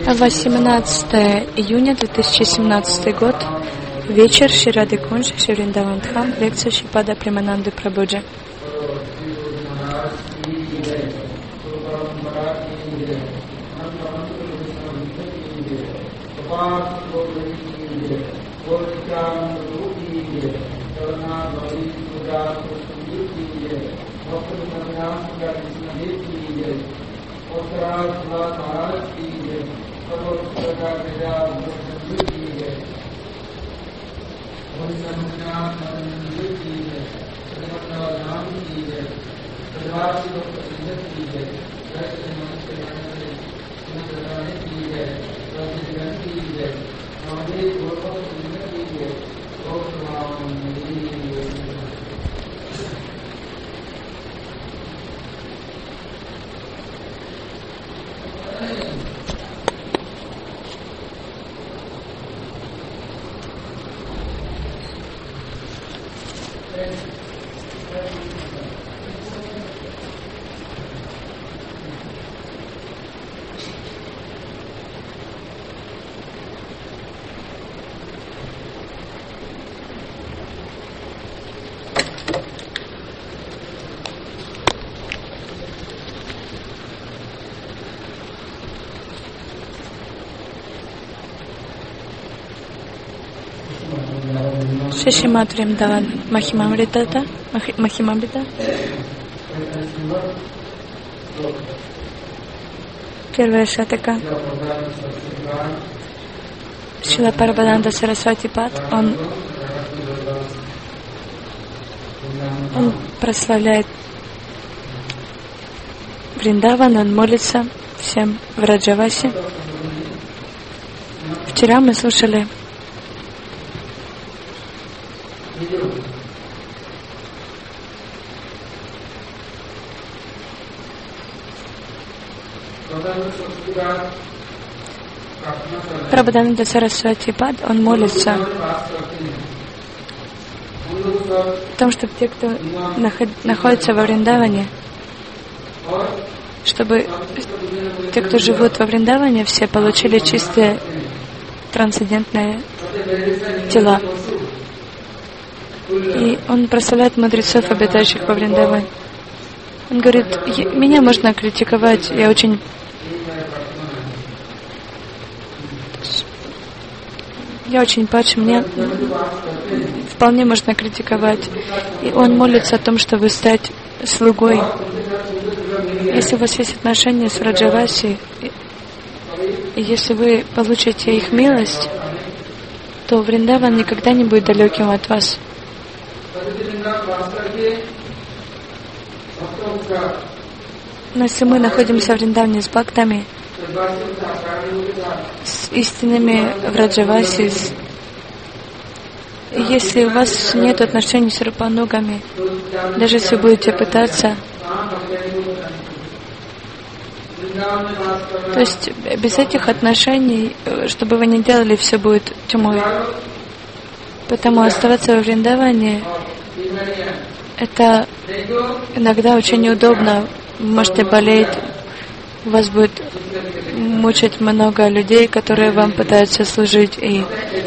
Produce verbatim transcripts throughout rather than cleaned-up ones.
восемнадцатое июня две тысячи семнадцатый год. Вечер. Шри Рады Кунж, Шри Вриндаван Дхам. Лекция Шрипада Премананды Прабhuджи. Шримад Вриндаван Махимамрита, Махимамрита. Первая шатака. Шрила Прабхупада Сарасвати Пад, он, он прославляет Вриндаван, он молится всем в Раджавасе. Вчера мы слушали Прабхупада Сарасвати Пад, он молится о том, чтобы те, кто наход, находится во Вриндаване, чтобы те, кто живут во Вриндаване, все получили чистые трансцендентные тела. И он прославляет мудрецов, обитающих во Вриндаване. Он говорит, меня можно критиковать, я очень я очень падший, мне вполне можно критиковать. И он молится о том, чтобы стать слугой. Если у вас есть отношения с Раджаваси, и если вы получите их милость, то Вриндаван никогда не будет далеким от вас. Но если мы находимся в Вриндаване с бхактами, с истинными в Раджавасе, с... если у вас нет отношений с рупанугами, даже если вы будете пытаться, то есть без этих отношений, что бы вы ни делали, все будет тьмой. Поэтому оставаться во Вриндаване — это иногда очень неудобно. Вы можете болеть, вас будет мучить много людей, которые вам пытаются служить, и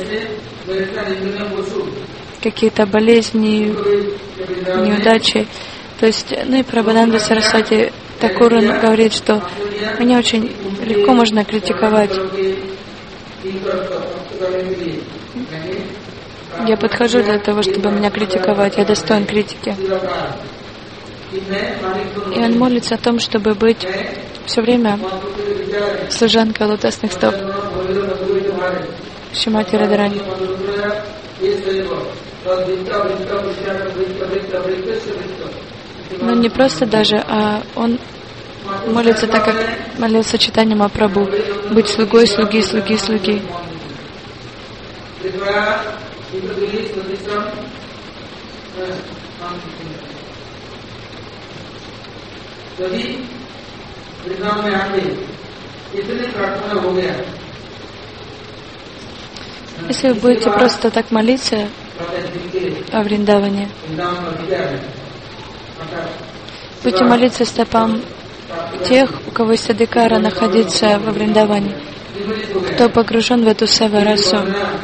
какие-то болезни, неудачи. То есть, ну и Прабхупада Сарасвати Такур говорит, что меня очень легко можно критиковать. Я подхожу для того, чтобы меня критиковать, я достоин критики. И он молится о том, чтобы быть все время служанкой лотосных стоп Шримати Радхарани. Но не просто даже, а он молится так, как молился Чайтанья Махапрабху, быть слугой, слуги, слуги, слуги. Если вы будете просто так молиться о Вриндаване, будете молиться стопам тех, у кого есть адхикара находиться во Вриндаване, кто погружен в эту сева-расу.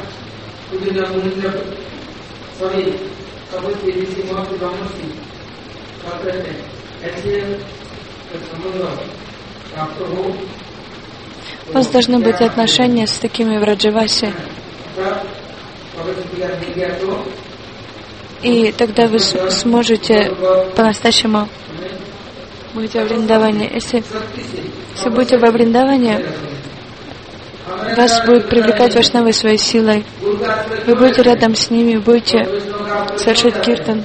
У вас должны быть отношения с такими в Раджавасе. И тогда вы сможете по-настоящему быть во Вриндаване. Если, если будете во Вриндаване, вас будет привлекать вайшнавы своей силой. Вы будете рядом с ними, будете совершать киртан.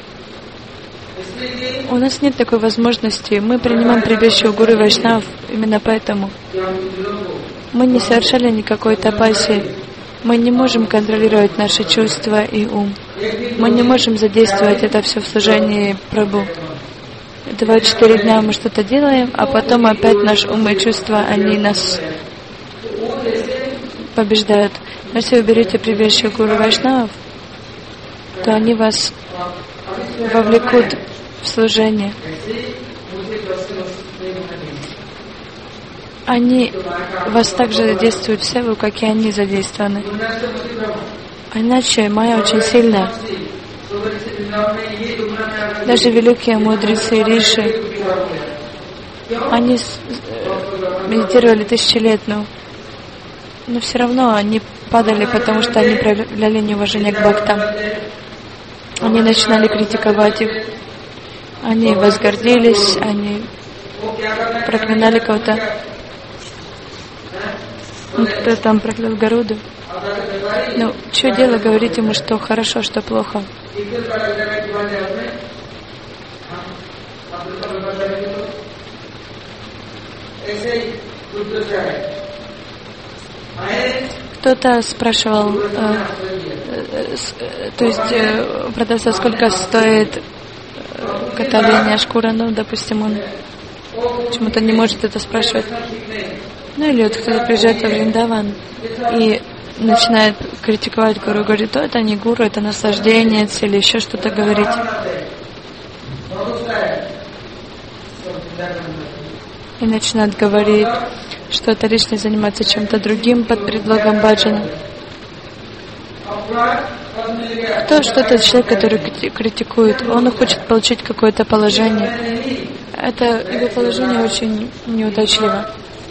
У нас нет такой возможности. Мы принимаем прибежище у гуру вайшнав. Именно поэтому мы не совершали никакой тапаси. Мы не можем контролировать наши чувства и ум. Мы не можем задействовать это все в служении Прабху. Два четыре дня мы что-то делаем, а потом опять наш ум и чувства, они нас побеждают. Но если вы берете прибежище гуру вайшнавов, то они вас вовлекут в служение. Они вас также задействуют в севу, как и они задействованы. А иначе майя очень сильная. Даже великие мудрецы и риши, они медитировали тысячи лет, но, но все равно они падали, потому что они проявляли неуважение к бхактам. Они начинали критиковать их. Они возгордились, они проклинали кого-то. Кто там проклял Гаруду? Ну, что дело говорить ему, что хорошо, что плохо? Кто-то спрашивал, э, э, э, то есть э, продавца, сколько стоит э, каталения шкура, ну, допустим, он почему-то не может это спрашивать. Ну или вот кто-то приезжает во Вриндаван и начинает критиковать гуру, говорит, о, это не гуру, это наслажденец, или еще что-то говорить. И начинает говорить, что это лишнее заниматься чем-то другим под предлогом баджана. Кто что-то человек, который критикует, он хочет получить какое-то положение. Это его положение очень неудачливо.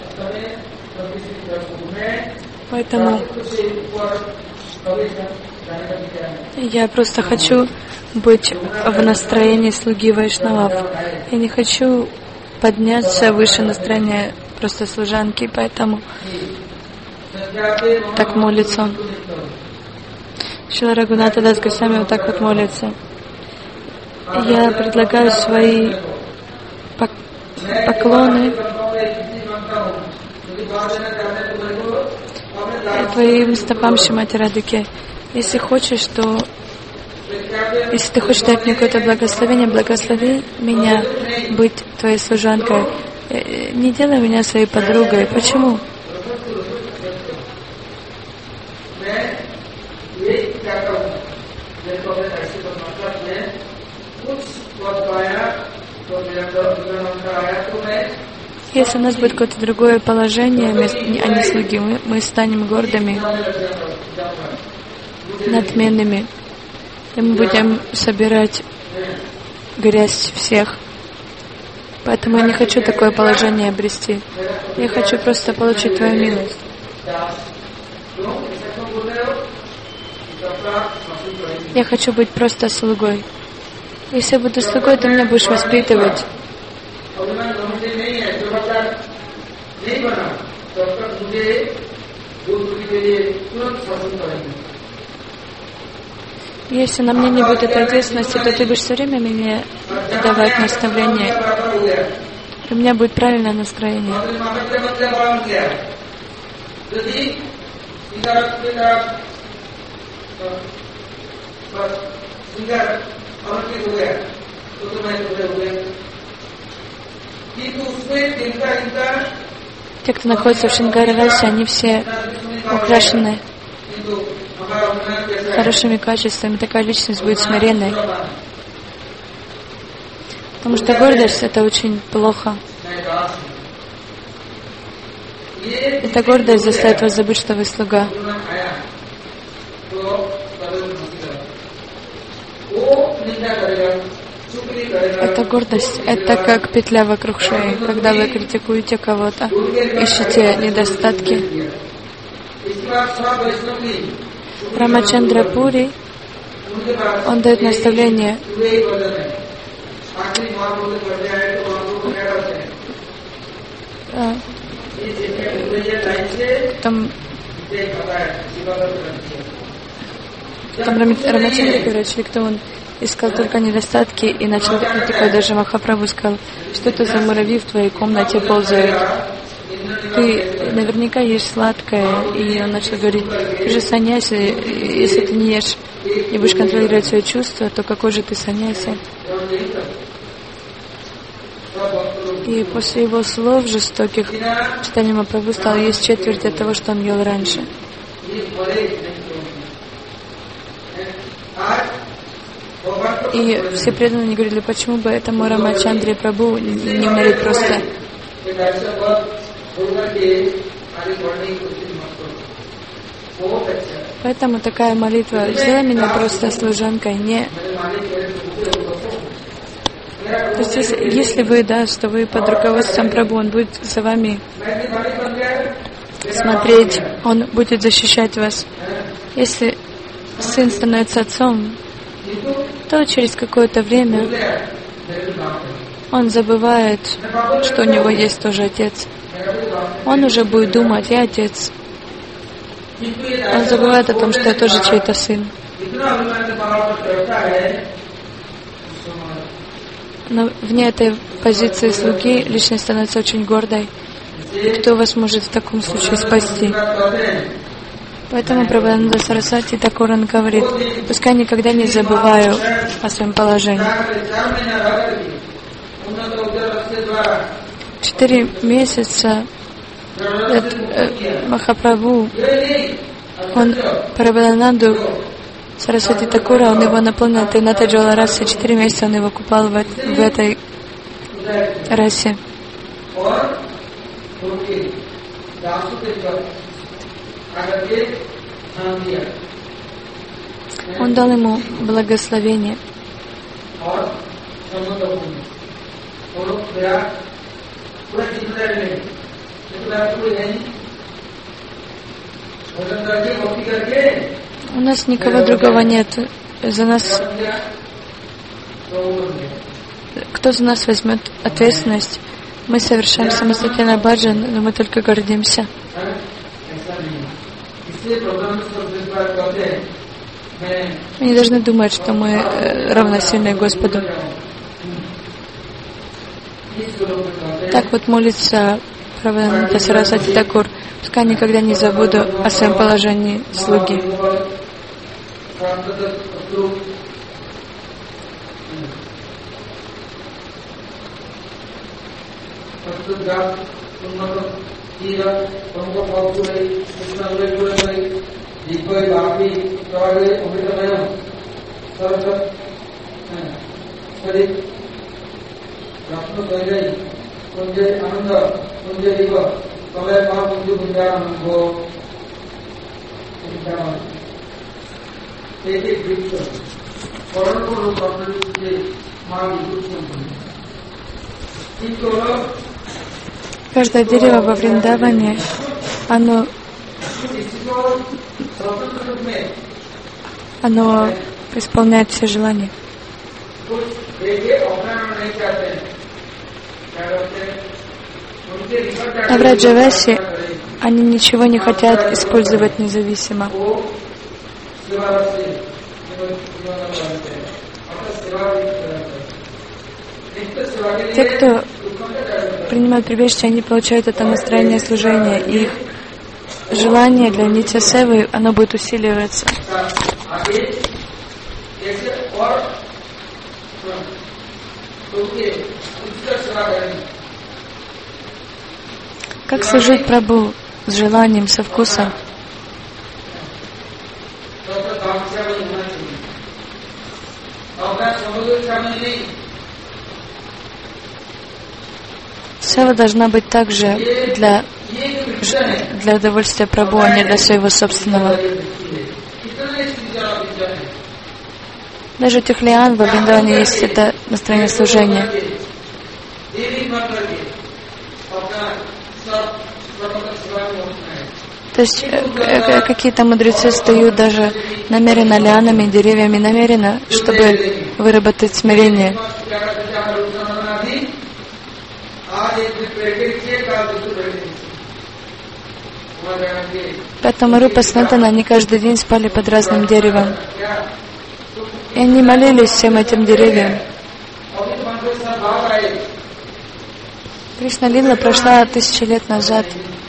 Поэтому я просто хочу быть в настроении слуги вайшнавов. Я не хочу подняться выше настроения просто служанки, поэтому так молится он. Шрила Рагунатха Дас Госвами вот так вот молится. Я предлагаю свои поклоны твоим стопам, Шримати Радхике. Если хочешь, то если ты хочешь дать мне какое-то благословение, благослови меня быть твоей служанкой. Не делай меня своей подругой. Почему? Если у нас будет какое-то другое положение, а не слуги, мы, мы станем гордыми, надменными, и мы будем собирать грязь всех. Поэтому я не хочу такое положение обрести. Я хочу просто получить твою милость. Я хочу быть просто слугой. Если я буду слугой, ты меня будешь воспитывать. Если на мне не будет этой ответственности, то ты будешь все время мне давать наставления. И у меня будет правильное настроение. Те, кто находится в Шрингара-расе, они все украшены хорошими качествами. Такая личность будет смиренной. Потому что гордость — это очень плохо. эта гордость заставит вас забыть, что вы слуга. Эта гордость — это как петля вокруг шеи, когда вы критикуете кого-то, ищете недостатки. Рамачандра Пури, он дает наставление. Там, там Рамачандра говорит, что он искал только недостатки и начал критиковать. Даже Махапрабху сказал, что это за муравьи в твоей комнате ползают. Ты наверняка ешь сладкое. И он начал говорить, ты же саньяси, если ты не ешь, не будешь контролировать свои чувства, то какой же ты саньяси? И после его слов жестоких Чайтанья Махапрабху стал есть четверть от того, что он ел раньше. И все преданные говорили, почему бы этому Рамачандре Прабху не умереть просто. Поэтому такая молитва: сделай меня просто служанкой, не... То есть, если, если вы, да, что вы под руководством Прабху, он будет за вами смотреть, он будет защищать вас. Если сын становится отцом, то через какое-то время он забывает, что у него есть тоже отец. Он уже будет думать, я отец. Он забывает о том, что я тоже чей-то сын. Но вне этой позиции слуги личность становится очень гордой. И кто вас может в таком случае спасти? Поэтому Прабхупада Сарасвати Такур говорит, пускай никогда не забываю о своем положении. Четыре месяца Махапрабху, он Прабхупадананду Сарасвати Такура, он его наполнил Трината Джола расе, четыре месяца он его купал в, в этой расе. Он дал ему благословение. У нас никого другого нет. За нас, кто за нас возьмет ответственность? Мы совершаем самостоятельно баджан, но мы только гордимся. Мы не должны думать, что мы равносильны Господу. Так вот молится Прабхупада Сарасвати Такур. Пускай никогда не забуду о своем положении слуги. Каждое дерево во Вриндаване, оно, оно исполняет все желания. А в Раджавасе они ничего не хотят использовать независимо. Те, кто принимают прибежище, они получают это настроение служения, и их желание для нитья севы, оно будет усиливаться. Как служить Прабху с желанием, со вкусом? Сева должна быть также для для удовольствия Прабху, а не для своего собственного. Даже Тюхлиан во Вриндаване есть это настроение служения. То есть э, какие-то мудрецы встают даже намеренно лианами, деревьями, намеренно, чтобы выработать смирение. Поэтому Рупа Санатана, они каждый день спали под разным деревом. И они молились всем этим деревьям. Кришна Лила прошла тысячи лет назад.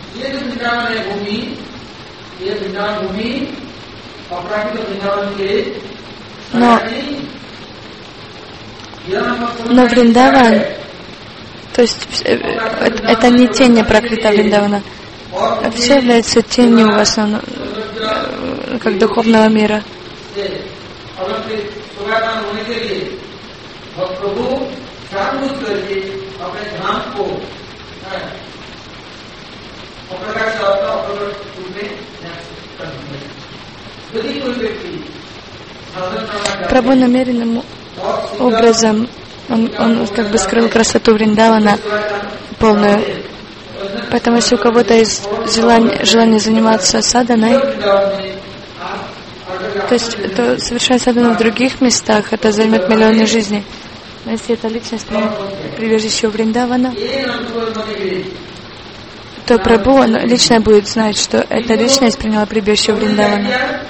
Но, но Вриндаван, то есть это не тень Пракрита Вриндавана, а все является тенью в основном, как духовного мира. Прабху намеренным образом он, он как бы скрыл красоту Вриндавана полную. Поэтому если у кого-то есть желание, желание заниматься саданой, то есть то совершать садану в других местах, это займет миллионы жизней. Но если эта личность прибежище Вриндавана, то Прабху он лично будет знать, что эта личность приняла прибежище Вриндавана.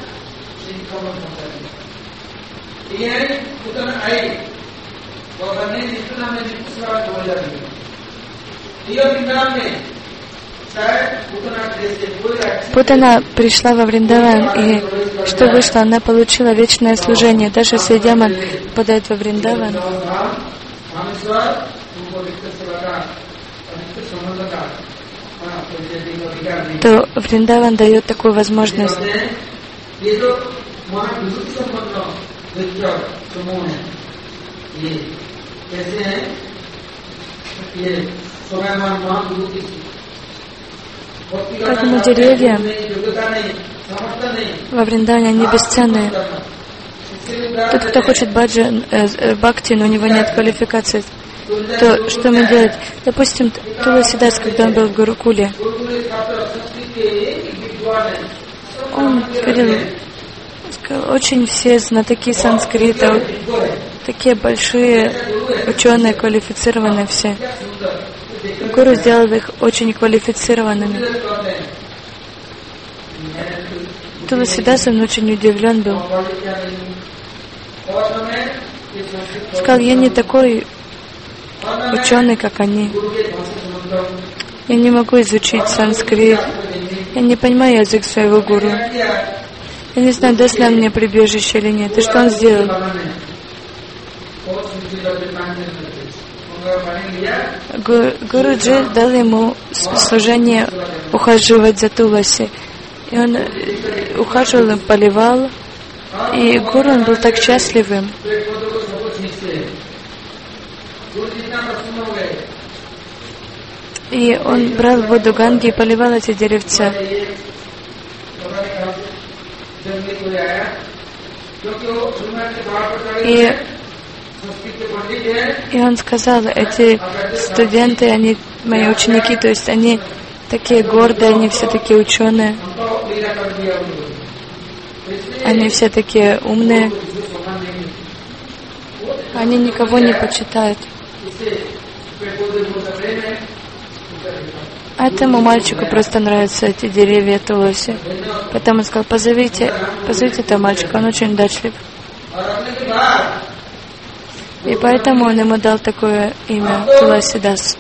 Путана пришла во Вриндаван, и что вышло? Она получила вечное служение. Даже если демон попадает во Вриндаван, то Вриндаван дает такую возможность. Поэтому деревья во Вриндаване, они бесценные. Тот, кто хочет баджан, э, бхакти, но у него нет квалификации, то что ему делать? Допустим, Туласидас, когда он был в Гурукуле, он говорил, сказал, очень все знатоки санскрита, такие большие ученые, квалифицированные все. Гуру сделал их очень квалифицированными. Туласидас, он очень удивлен был. Сказал, я не такой ученый, как они. Я не могу изучить санскрит. Я не понимаю язык своего гуру. Я не знаю, даст ли он мне прибежище или нет. И что он сделал? Гуруджи дал ему служение ухаживать за Туласи. И он ухаживал, поливал. И гуру, он был так счастливым. И он брал воду Ганги и поливал эти деревца. И, и он сказал, эти студенты, они мои ученики, то есть они такие гордые, они все такие ученые. Они все такие умные. Они никого не почитают. А этому мальчику просто нравятся эти деревья Туласи. Поэтому он сказал, позовите, позовите этого мальчика, он очень удачлив. И поэтому он ему дал такое имя Туласидас.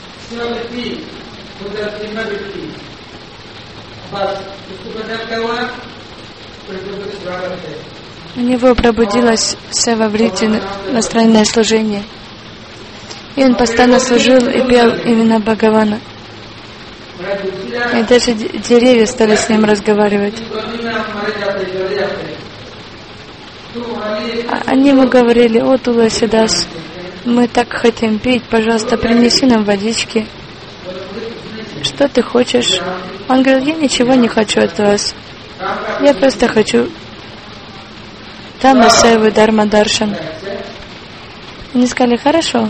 У него пробудилось севаврити, настроенное служение. И он постоянно служил и пел имена Бхагавана. И даже деревья стали с ним разговаривать. Они ему говорили, о, Туласидас, мы так хотим пить, пожалуйста, принеси нам водички. что ты хочешь? Он говорил, я ничего не хочу от вас. Я просто хочу Тама Севы Дарма Даршан. Они сказали, хорошо.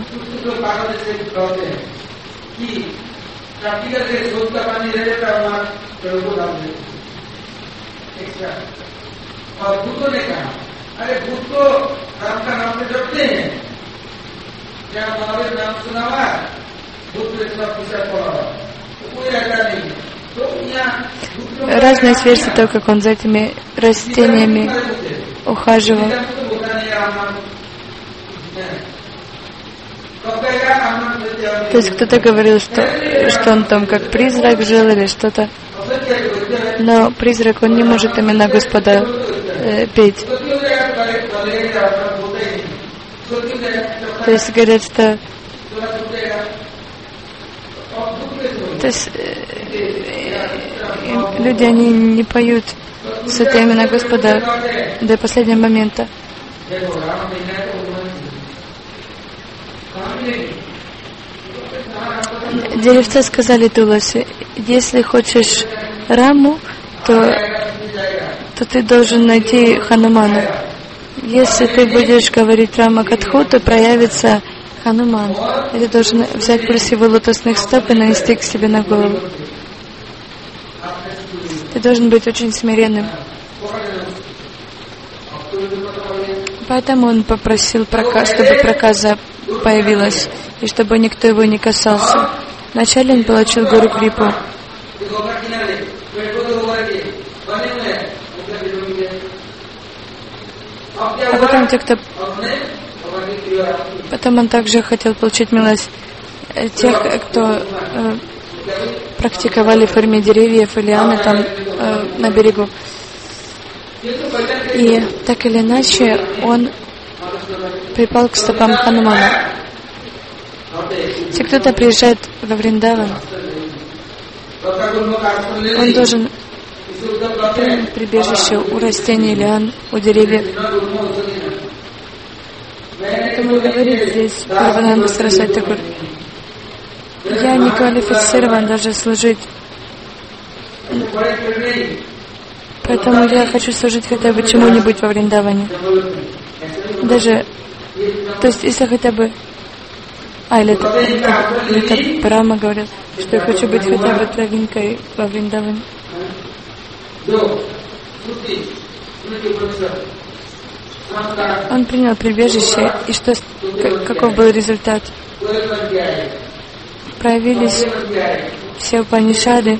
Разные версии того, как он за этими растениями ухаживал. То есть кто-то говорил, что, что он там как призрак жил или что-то. Но призрак, он не может имена Господа э, петь. То есть говорят, что то есть, э, э, люди, они не поют святые имена Господа до последнего момента. Деревца сказали Туласи, если хочешь Раму, то, то ты должен найти Ханумана. Если ты будешь говорить Рама Катху, то проявится Хануман. И ты должен взять пульс его лотосных стоп и нанести к себе на голову. Ты должен быть очень смиренным. Поэтому он попросил, чтобы проказа появилась, и чтобы никто его не касался. Вначале он получил Гуру Крипу. А потом те, кто... Потом он также хотел получить милость тех, кто э, практиковали в форме деревьев и лианы там э, на берегу. И так или иначе он припал к стопам Ханумана. Если кто-то приезжает во Вриндаван, он должен принять прибежище у растений, лиан, у деревьев. Поэтому говорит здесь Парвананда Сарасвати Такур, я не квалифицирован даже служить. Поэтому я хочу служить хотя бы чему-нибудь во Вриндаване. Даже, то есть, если хотя бы... А, или это, это, это Брахма говорит, что я хочу быть хотя бы травинкой во Вриндаване. Он принял прибежище, и что, каков был результат? Проявились все Упанишады.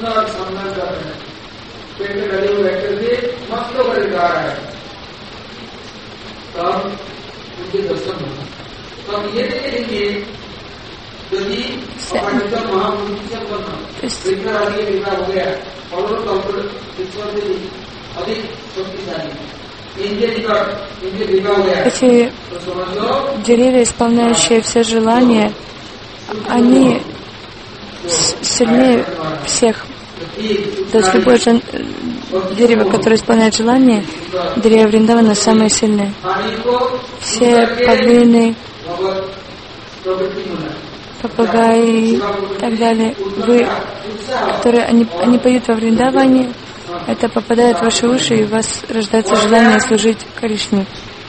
Эти деревья, исполняющие все желания, они сильнее всех. То есть любое жен... дерево, которое исполняет желание, деревья Вриндавана самые сильные. Все павлины, попугаи и так далее, вы, которые они, они поют во Вриндаване, это попадает в ваши уши, и у вас рождается желание служить Кришне.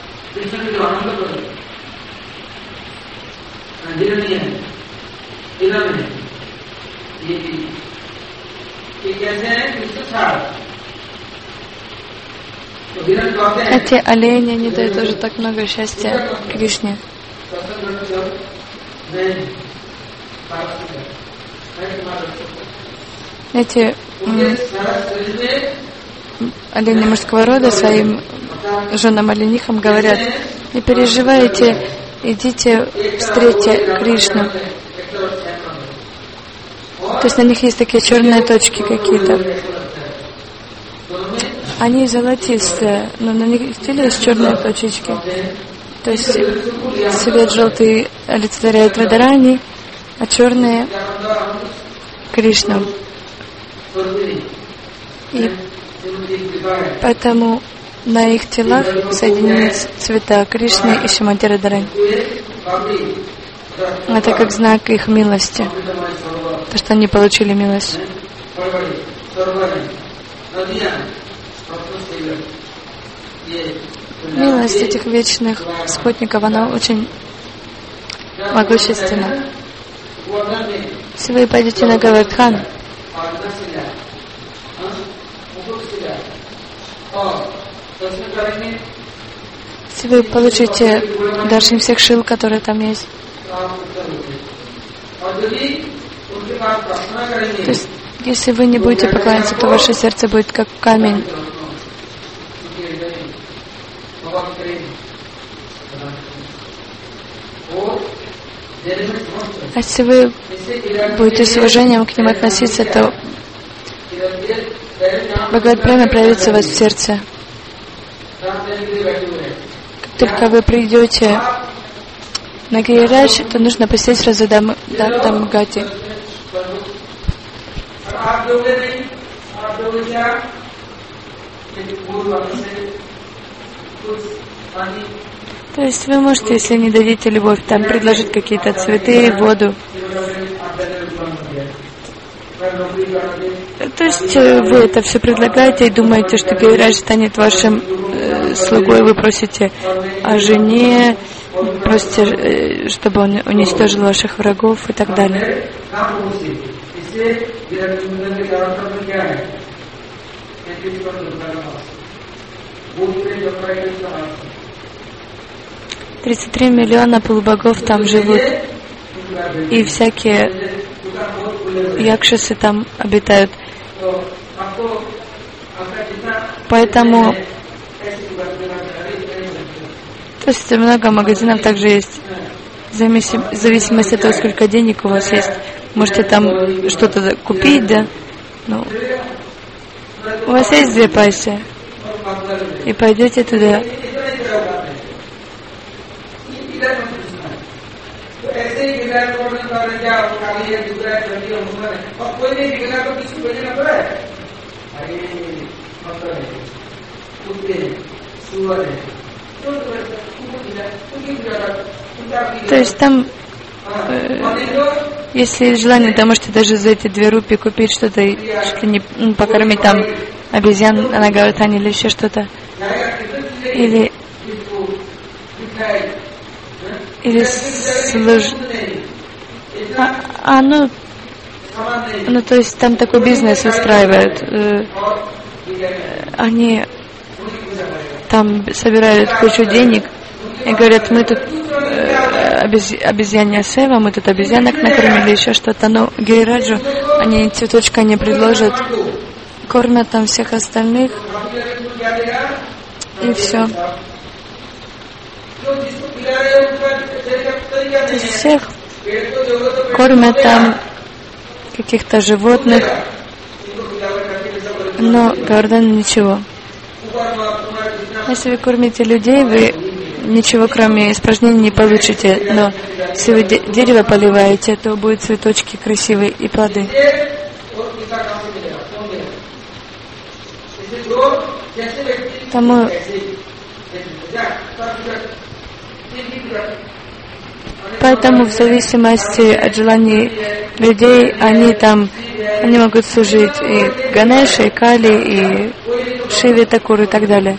Эти олени, они дают тоже так много счастья Кришне. Эти м, олени мужского рода своим женам оленихам говорят: не переживайте, идите, встретьте Кришну. То есть на них есть такие черные точки какие-то. Они золотистые, но на них стиле есть черные точечки. То есть цвет желтый олицетворяет Радарани, а черные Кришну. И поэтому на их телах соединились цвета Кришны и Шримати Радарани. Это как знак их милости. то, что они получили милость. Милость этих вечных спутников, она очень могущественна. Если вы пойдете на Говардхан, если вы получите даршан всех шил, которые там есть, то есть, если вы не будете поклоняться, то ваше сердце будет как камень. А если вы будете с уважением к ним относиться, то Бхагавад Према проявится у вас в сердце. Как только вы придете на Гирирадж, то нужно посетить сразу Дамгати. То есть вы можете, если не дадите любовь, там предложить какие-то цветы, воду. То есть вы это все предлагаете и думаете, что Гирирадж станет вашим э, слугой, вы просите о жене, просите, э, чтобы он уничтожил ваших врагов и так далее. тридцать три миллиона полубогов там живут, и всякие якшасы там обитают. Поэтому, то есть много магазинов также есть. В зависимости от того, сколько денег у вас есть, можете там что-то купить, да? Ну, у вас есть две пайсы, и пойдете туда. То есть там, э, если есть желание, то можете даже за эти две рупии купить что-то, что не ну, покормить там обезьян на Говардхане или еще что-то. Или или служ... А, а ну, ну, то есть там такой бизнес устраивают. Э, они там собирают кучу денег и говорят, мы тут э, обез, обезьянья сева, мы тут обезьянок накормили, еще что-то. Но Гирираджу они цветочка не предложат, кормят там всех остальных, и все. То есть всех кормят там каких-то животных, но Говардхан ничего. Если вы кормите людей, вы ничего кроме испражнений не получите, но если вы де- дерево поливаете, то будут цветочки красивые и плоды. Тому Поэтому в зависимости от желаний людей, они там, они могут служить и Ганеше, и Кали, и Шиве, Такуру и так далее.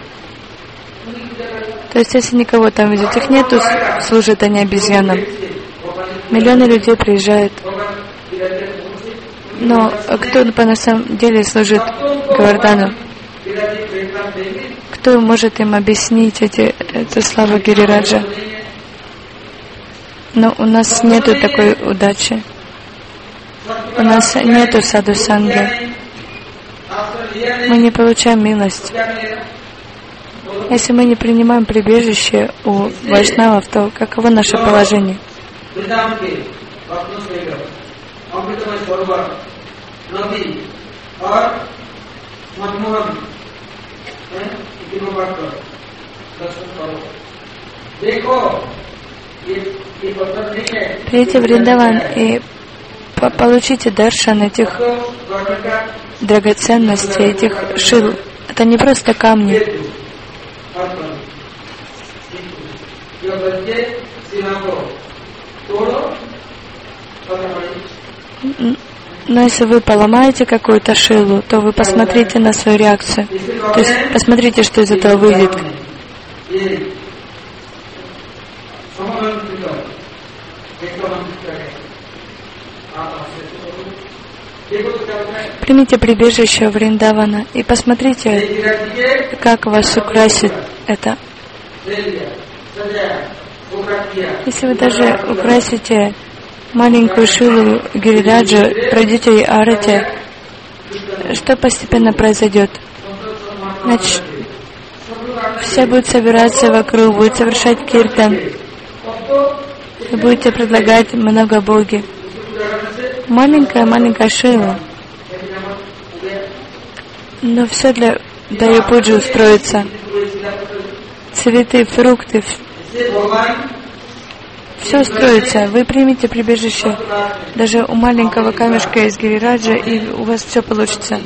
То есть, если никого там видят, их нету, служат они обезьянам. Миллионы людей приезжают. Но кто по самом деле служит Говардхану? Кто может им объяснить эти, эту славу Гирираджа? Но у нас нету такой удачи. У нас нету саду-санги. Мы не получаем милость. Если мы не принимаем прибежище у вайшнавов, то каково наше положение? Придите в Вриндаван и получите даршан этих драгоценностей, этих шил. Это не просто камни. Но если вы поломаете какую-то шилу, то вы посмотрите на свою реакцию. То есть посмотрите, что из этого выйдет. Примите прибежище Вриндавана и посмотрите, как вас украсит это. Если вы даже украсите маленькую шилу Гирираджа, пройдете ей арати, что постепенно произойдет? Значит, все будут собираться вокруг, будут совершать киртан. Вы будете предлагать много боги. Маленькая-маленькая шила. Но все для Дайя Пуджи устроится. Цветы, фрукты. Все устроится. Вы примите прибежище даже у маленького камешка из Гирираджа, и у вас все получится.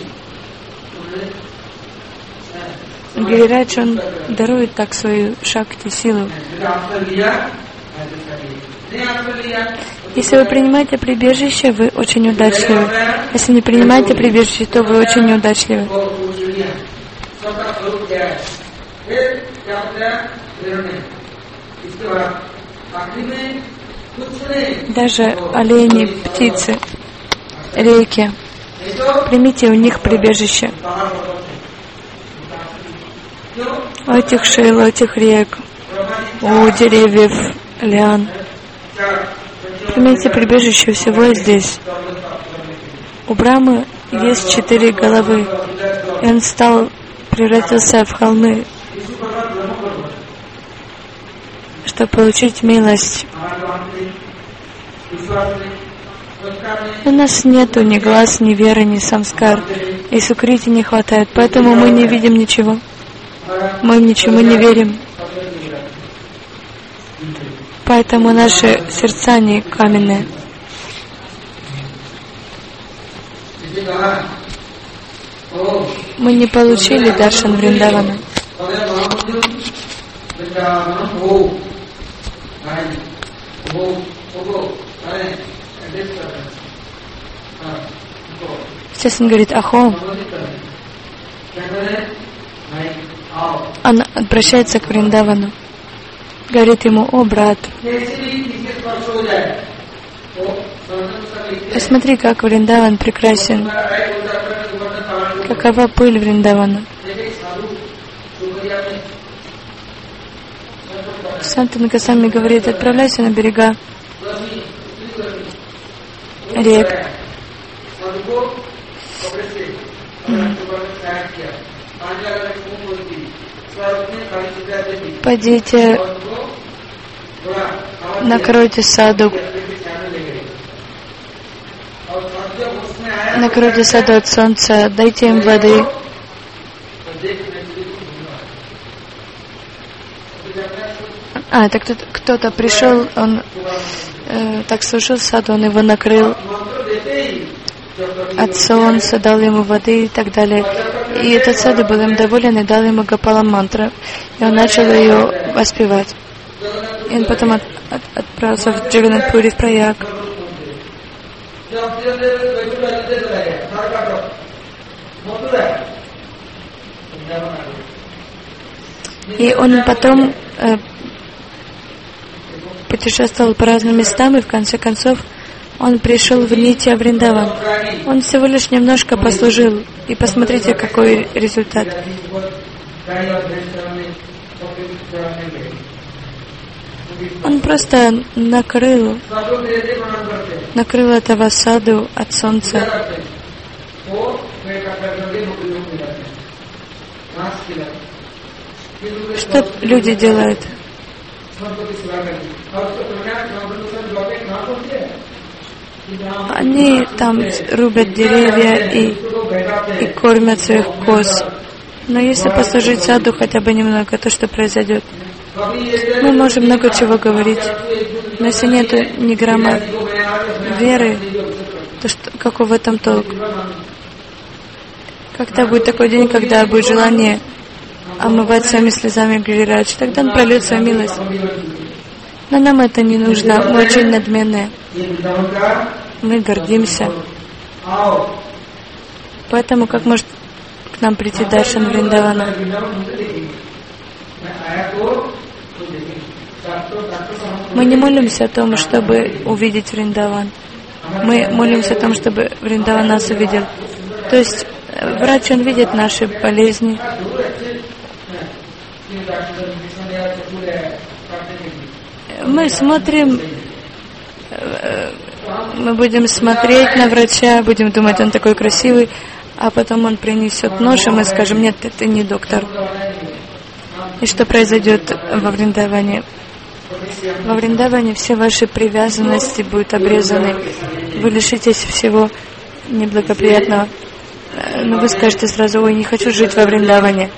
Гирирадж, он дарует так свою шакти, силу. Если вы принимаете прибежище, вы очень удачливы. Если не принимаете прибежище, то вы очень неудачливы. Даже олени, птицы, реки, примите у них прибежище. У этих шил, у этих рек, у деревьев, лиан. Примите прибежище, всего здесь. У Брамы есть четыре головы, и он стал, превратился в холмы, чтобы получить милость. У нас нету ни глаз, ни веры, ни самскар, и сукрити не хватает, поэтому мы не видим ничего. Мы ничему не верим. Поэтому наши сердца не каменные. Мы не получили даршан Вриндавана. Сейчас он говорит «Ахом». Он обращается к Вриндавану. Говорит ему: «О, брат, посмотри, как Вриндаван прекрасен. Какова пыль Вриндавана». Санта Госвами говорит: отправляйся на берега рек. Пойдите, накройте саду, накройте саду от солнца, дайте им воды. А, так кто-то, кто-то пришел, он э, так сушил саду, он его накрыл от солнца, дал ему воды и так далее. И этот саду был им доволен и дал ему Гопала мантру. И он начал ее воспевать. И он потом от, от, отправился в Джаганнатхпури, в Праяг. И он потом э, путешествовал по разным местам, и в конце концов он пришел в Нитья Вриндаван. Он всего лишь немножко послужил. И посмотрите, какой результат. Он просто накрыл, накрыл этого саду от солнца. Что люди делают? Они там рубят деревья и, и кормят своих коз. Но если послужить саду хотя бы немного, то что произойдет? Мы можем много чего говорить, но если нет ни грамма веры, то что, какой в этом толк? Когда будет такой день, когда будет желание омывать своими слезами Гирирадж, тогда он прольет свою милость. Но нам это не нужно, мы очень надменные. Мы гордимся. Поэтому как может к нам прийти Даршан Вриндавана? Мы не молимся о том, чтобы увидеть Вриндаван. Мы молимся о том, чтобы Вриндаван нас увидел. То есть врач, он видит наши болезни. Мы смотрим, мы будем смотреть на врача, будем думать, он такой красивый, а потом он принесет нож, и мы скажем, нет, это не доктор. И что произойдет во Вриндаване? Во Вриндаване все ваши привязанности будут обрезаны. Вы лишитесь всего неблагоприятного. Но вы скажете сразу, ой, не хочу жить во Вриндаване.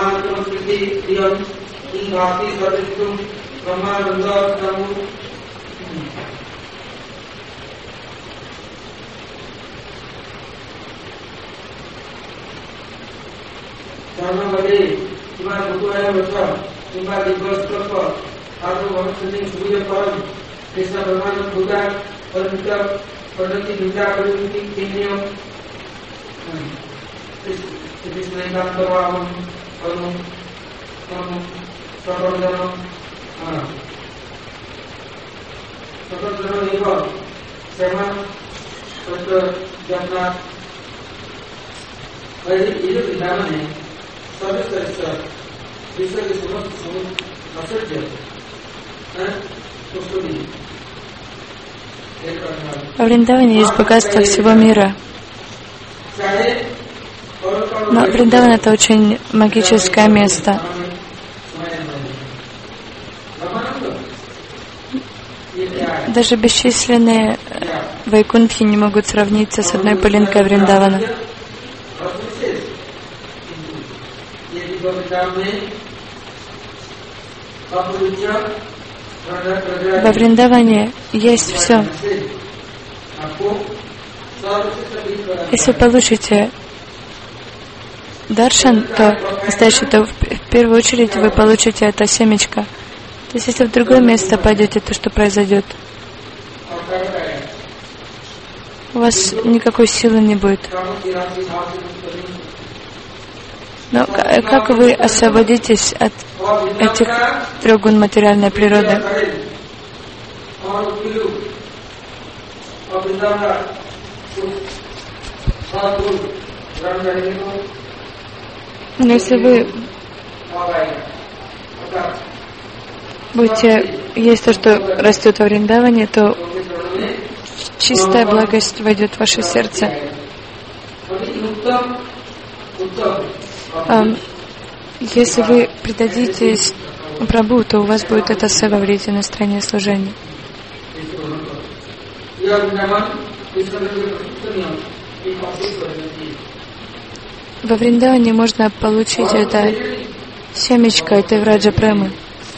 Во Вриндаване есть богатство всего мира. Но Вриндаван — это очень магическое место. Даже бесчисленные вайкунтхи не могут сравниться с одной пылинкой Вриндавана. Во Вриндаване есть все. Если получите даршан, то настоящий, то в первую очередь вы получите это семечко. То есть если в другое место пойдете, то что произойдет? У вас никакой силы не будет. Но как вы освободитесь от этих трех гун материальной природы? Но если вы будете есть то, что растет во Вриндаване, то чистая благость войдет в ваше сердце. Если вы предадитесь Прабху, то у вас будет это сэва в рите настроения служения. Во Вриндаване можно получить это семечко этой враджа премы.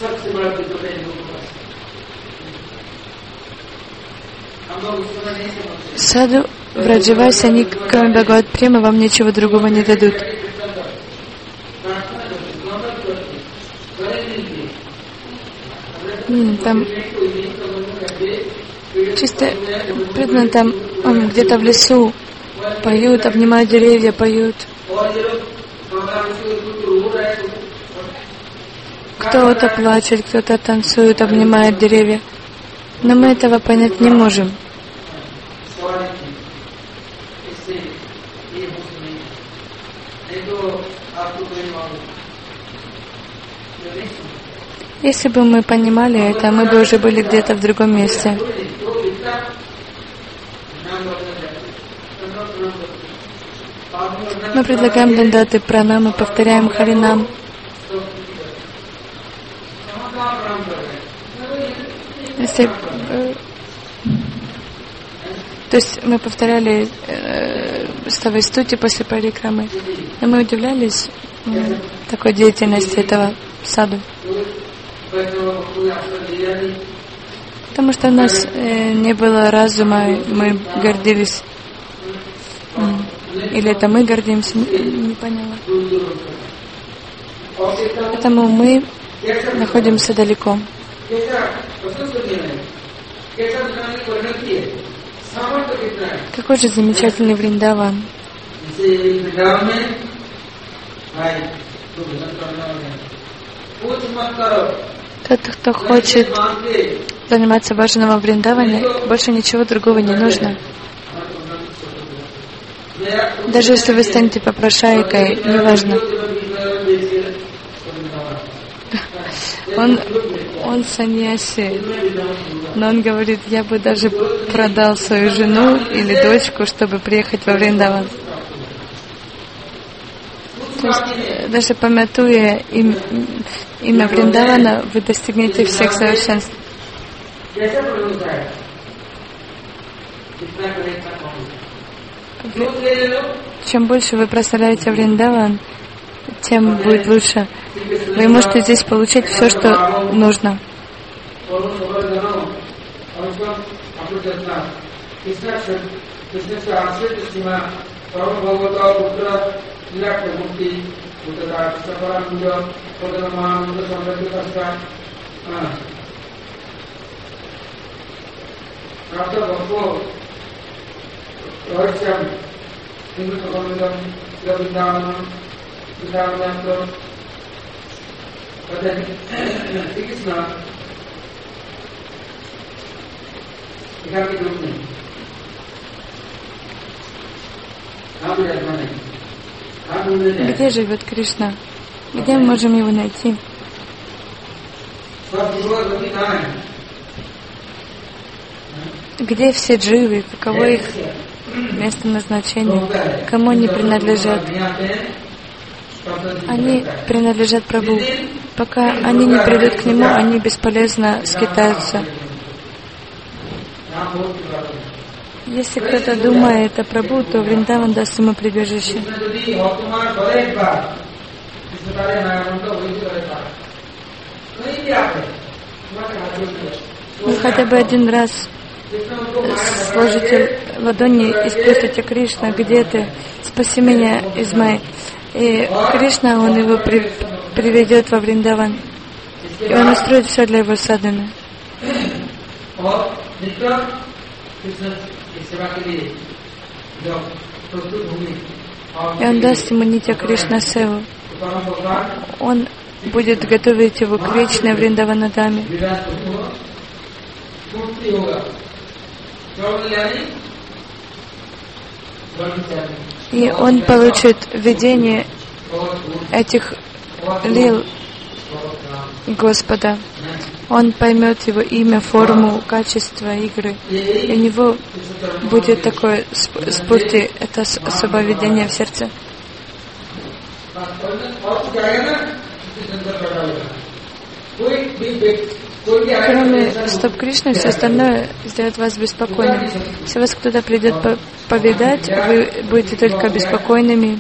Саду враджавайс, они, кроме Бхагават премы, вам ничего другого не дадут. Там чисто преданно, там он где-то в лесу поют, обнимают деревья, поют. Кто-то плачет, кто-то танцует, обнимает деревья. Но мы этого понять не можем. Если бы мы понимали это, мы бы уже были где-то в другом месте. Мы предлагаем дандаты, пранамы, повторяем харинам. Если, э, то есть мы повторяли э, ставай-стути после парикрамы, и мы удивлялись э, такой деятельности этого саду. Потому что у нас э, не было разума, мы гордились. Или это мы гордимся, не, не поняла. Поэтому мы находимся далеко. Какой же замечательный Вриндаван. Тот, кто хочет заниматься баджаном в Вриндаване, больше ничего другого не нужно. Даже если вы станете попрошайкой, неважно. Он, он саньяси, но он говорит, я бы даже продал свою жену или дочку, чтобы приехать во Вриндаван. То есть, даже помятуя им, имя Вриндавана, вы достигнете всех совершенств. Чем больше вы прославляете Вриндаван, тем будет лучше. Вы можете здесь получить все, что нужно. Где живет Кришна? Где мы можем его найти? Где все дживы? Каково их место назначения? Кому они принадлежат? Они принадлежат Прабху. Пока они не придут к Нему, они бесполезно скитаются. Если кто-то думает о Прабху, то Вриндаван даст ему прибежище. Вы хотя бы один раз сложите ладони и спросите: Кришна, где ты? Спаси меня из моей. И Кришна, он его при, приведет во Вриндаван. И он устроит все для его садханы. И он даст ему нитья Кришна Севу. Он будет готовить его к вечной Вриндаванадаме. И он получит видение этих лил Господа. Он поймет его имя, форму, качество игры. И у него будет такое спурти, это особое видение в сердце. Кроме стоп Кришны, все остальное сделает вас беспокойным. Если вас кто-то придет повидать, вы будете только беспокойными.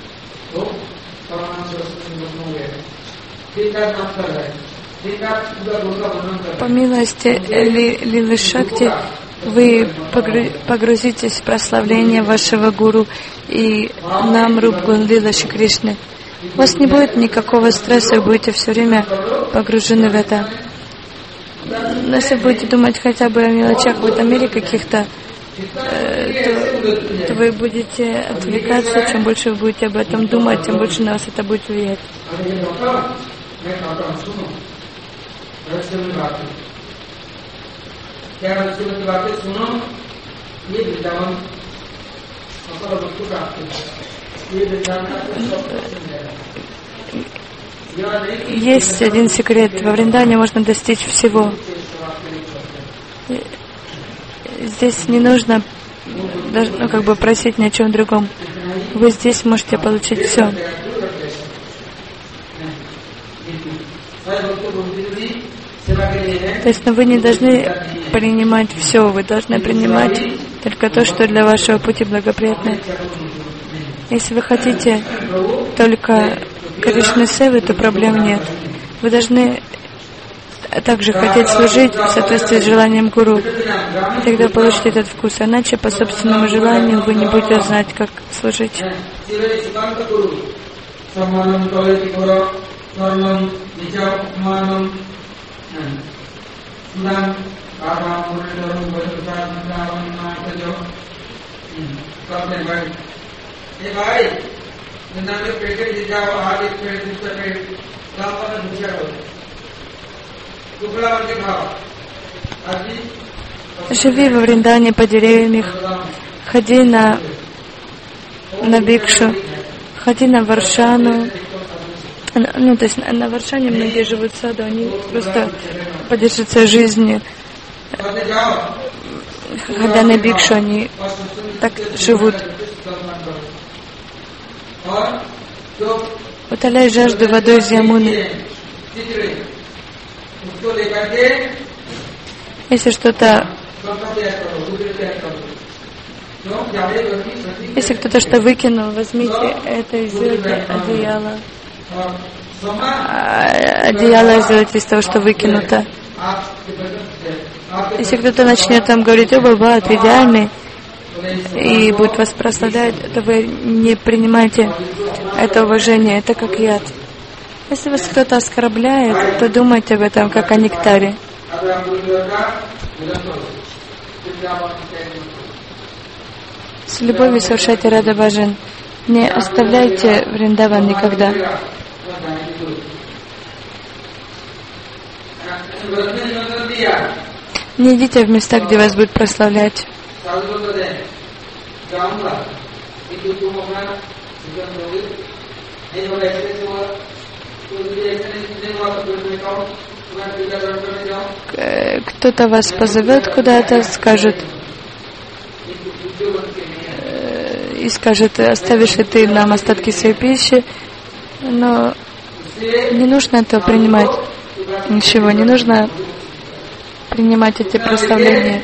По милости Ли, Лилы Шакти, вы погрузитесь в прославление вашего гуру и нам Рупгун Лила Шри Кришны. У вас не будет никакого стресса, вы будете все время погружены в это. Но если будете думать хотя бы о мелочах в этом мире каких-то, э, то, то вы будете отвлекаться. Чем больше вы будете об этом думать, тем больше на вас это будет влиять. Есть один секрет. Во Вриндаване можно достичь всего. Здесь не нужно даже, ну, как бы просить ни о чем другом. Вы здесь можете получить все. То есть, но вы не должны принимать все, вы должны принимать только то, что для вашего пути благоприятно. Если вы хотите только Кришны Севы, то проблем нет. Вы должны также хотеть служить в соответствии с желанием гуру. И тогда получите этот вкус. Иначе по собственному желанию вы не будете знать, как служить. Живи во Вриндаване по деревьям, ходи на, на Бикшу, ходи на Варшану. Ну, то есть на, на Варшане многие живут в саду, они просто поддерживаются жизнью. Ходя на Бикшу, они так живут. Утоляй жажду водой из Ямуны. Если что-то, если кто-то что выкинул, возьмите это и сделайте одеяло. Одеяло сделайте из того, что выкинуто. Если кто-то начнет там говорить: о, Баба, ты идеальный, и будет вас прославлять, то вы не принимаете это уважение, это как яд. Если вас кто-то оскорбляет, то думайте об этом как о нектаре. С любовью совершайте Рада Баджан. Не оставляйте Вриндаван никогда. Не идите в места, где вас будут прославлять. Кто-то вас позовет куда-то, скажет и скажет: оставишь ли ты нам остатки своей пищи, но не нужно этого принимать. Ничего, не нужно принимать эти прославления.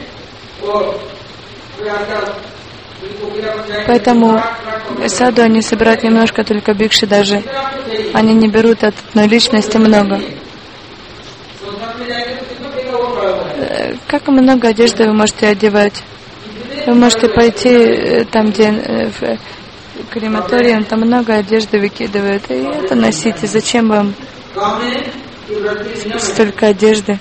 Поэтому саду они собирают немножко, только бикши даже. Они не берут от одной личности много. Как много одежды вы можете одевать? Вы можете пойти там, где в крематориум, там много одежды выкидывают, и это носите. Зачем вам столько одежды?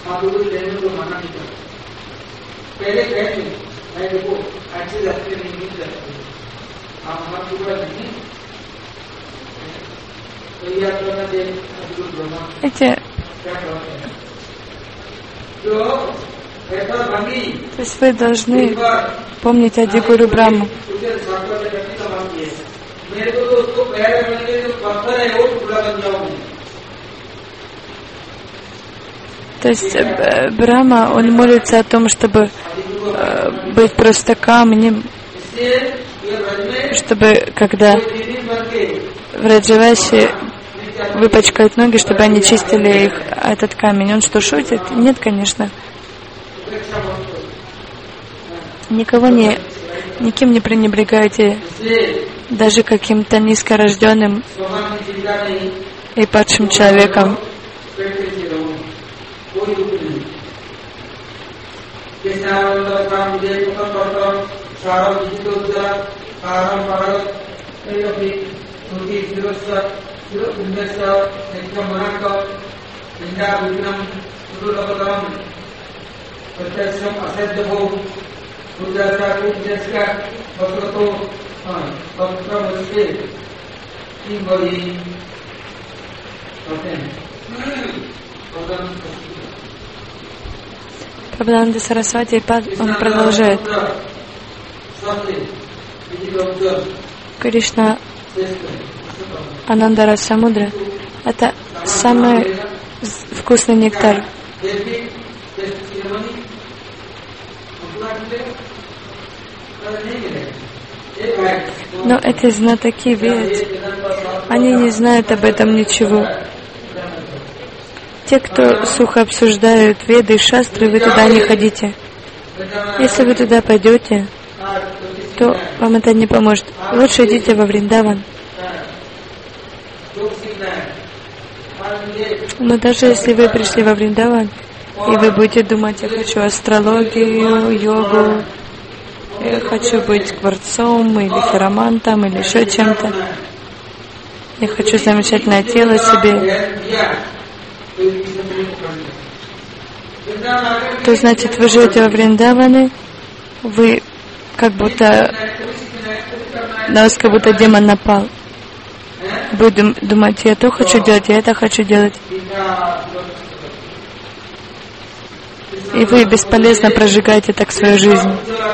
Эти То есть вы должны помнить Ади Гуру Брахму. То есть Брахма, он молится о том, чтобы э, быть просто камнем, чтобы когда в Раджавасе выпачкают ноги, чтобы они чистили их, этот камень. Он что, шутит? Нет, конечно. Никого не, никем не пренебрегайте, даже каким-то низкорожденным и падшим человеком. Прабхупада Сарасвати, он продолжает. Кришна Ананда Раса Самудра — это самый вкусный нектар. Но эти знатоки ведь, они не знают об этом ничего. Те, кто сухо обсуждают Веды и Шастры, вы туда не ходите. Если вы туда пойдете, то вам это не поможет. Лучше идите во Вриндаван. Но даже если вы пришли во Вриндаван, и вы будете думать: я хочу астрологию, йогу, я хочу быть кварцом или хиромантом, или еще чем-то, я хочу замечательное тело себе, то значит вы живете во Вриндаване, вы как будто на вас как будто демон напал. Вы думаете, я то хочу делать, я это хочу делать. И вы бесполезно прожигаете так свою жизнь.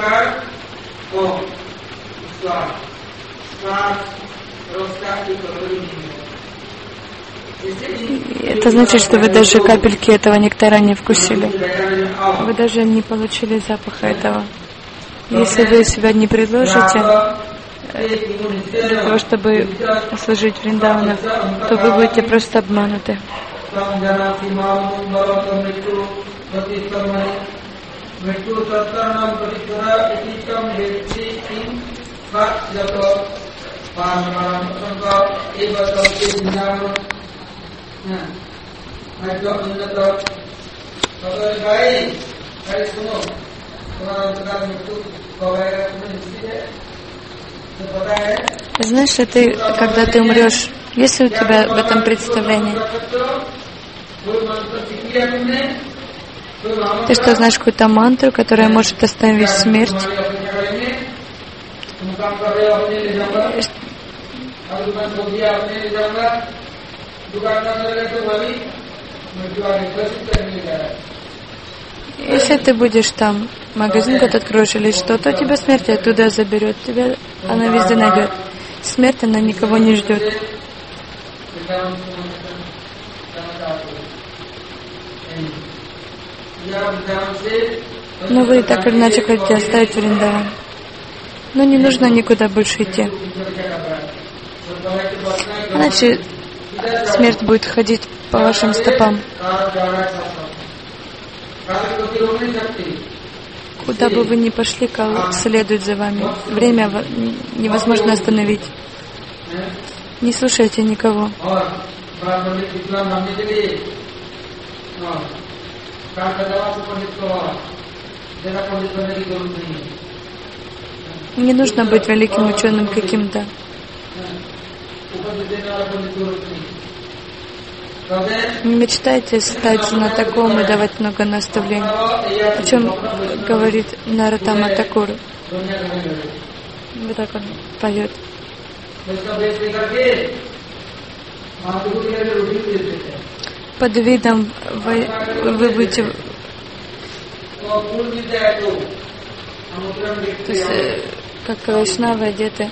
Это значит, что вы даже капельки этого нектара не вкусили. Вы даже не получили запаха этого. Если вы себя не предложите для того, чтобы служить Вриндавану, то вы будете просто обмануты. Знаешь, что ты, когда ты умрешь, есть ли у тебя в этом представление? Ты что, знаешь какую-то мантру, которая может остановить смерть? Если ты будешь там, магазин какой-то откроешь или что-то, тебя смерть оттуда заберет, тебя она везде найдет. Смерть, она никого не ждет. Но вы так или иначе хотите оставить Вриндаван. Но не нужно никуда больше идти. Иначе смерть будет ходить по вашим стопам. Куда бы вы ни пошли, Кал следует за вами. Время невозможно остановить. Не слушайте никого. Не нужно быть великим ученым каким-то. Не мечтайте стать знатоком и давать много наставлений. О чем говорит Нароттама Такур. Вот так он поет. Под видом вы, вы будете... То есть, как вайшнавы одеты.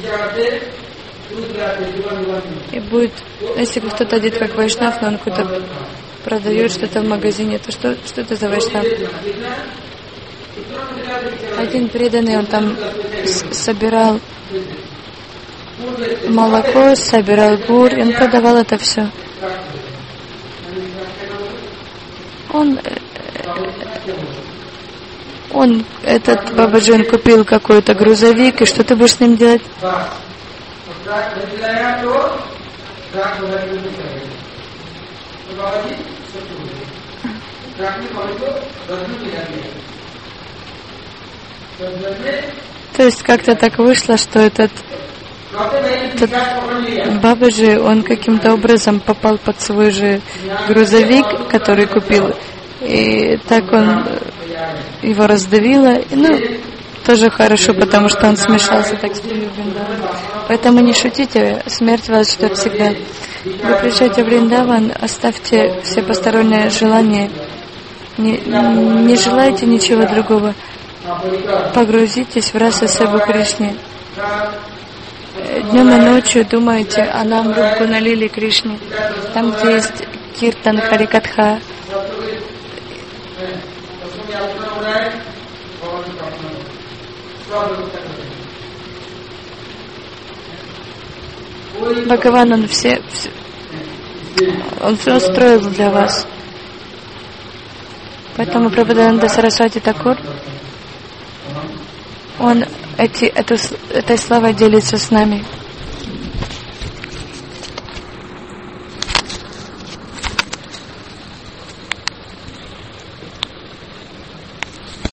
И будет, если кто-то одет как вайшнав, но он какой-то продает что-то в магазине, то что, что это за вайшнав? Один преданный, он там собирал молоко, собирал гур, и он продавал это все. Он, он этот Бабаджи, он купил какой-то грузовик, и что ты будешь с ним делать? То есть как-то так вышло, что этот, этот Бабаджи, он каким-то образом попал под свой же грузовик, который купил, и так он его раздавило. Ну, тоже хорошо, потому что он смешался так с Вриндаваном. Поэтому не шутите, смерть вас ждет всегда. Вы приезжаете в Вриндаван, оставьте все посторонние желания, не, не желайте ничего другого. Погрузитесь в раса Себу Кришне. Днем и ночью думайте о нам Рупку налили Кришне. Там, где есть Киртан, Харикатха. Бхагаван, он все, все, он все устроил для вас. Поэтому Прабхупада Сарасвати Такур, он эти, эту, этой славой делится с нами.